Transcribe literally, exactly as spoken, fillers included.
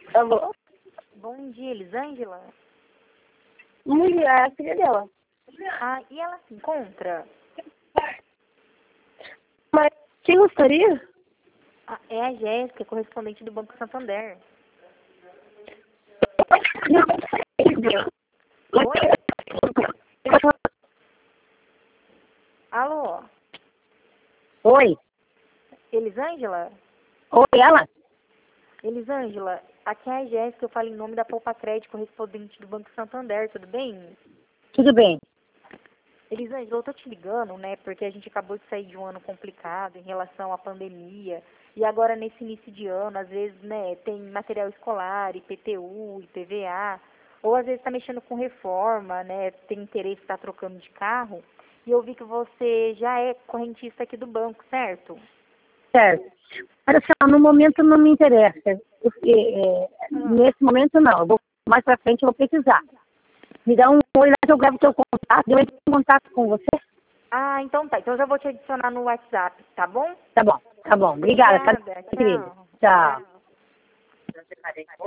Alô? Bom dia, Elisângela. Mulher, é a filha dela. Ah, e ela se encontra? Mas quem gostaria? Ah, é a Jéssica, correspondente do Banco Santander. Oi? Alô? Oi. Elisângela? Oi, ela? Elisângela, aqui é a Jéssica, eu falo em nome da Poupa Crédito, correspondente do Banco Santander, tudo bem? Tudo bem. Elisângela, eu tô te ligando, né, porque a gente acabou de sair de um ano complicado em relação à pandemia, e agora nesse início de ano, às vezes, né, tem material escolar, I P T U, I P V A, ou às vezes tá mexendo com reforma, né, tem interesse em estar trocando de carro, e eu vi que você já é correntista aqui do banco, certo? Certo. Olha só, no momento não me interessa. Porque, é, nesse momento não. Eu vou, mais pra frente eu vou precisar. Me dá um oi lá que eu gravo teu contato. Eu entro em contato com você. Ah, então tá. Então eu já vou te adicionar no WhatsApp, tá bom? Tá bom, tá bom. Obrigada. Obrigada. Tá, querida. Tchau. Tchau. Tchau.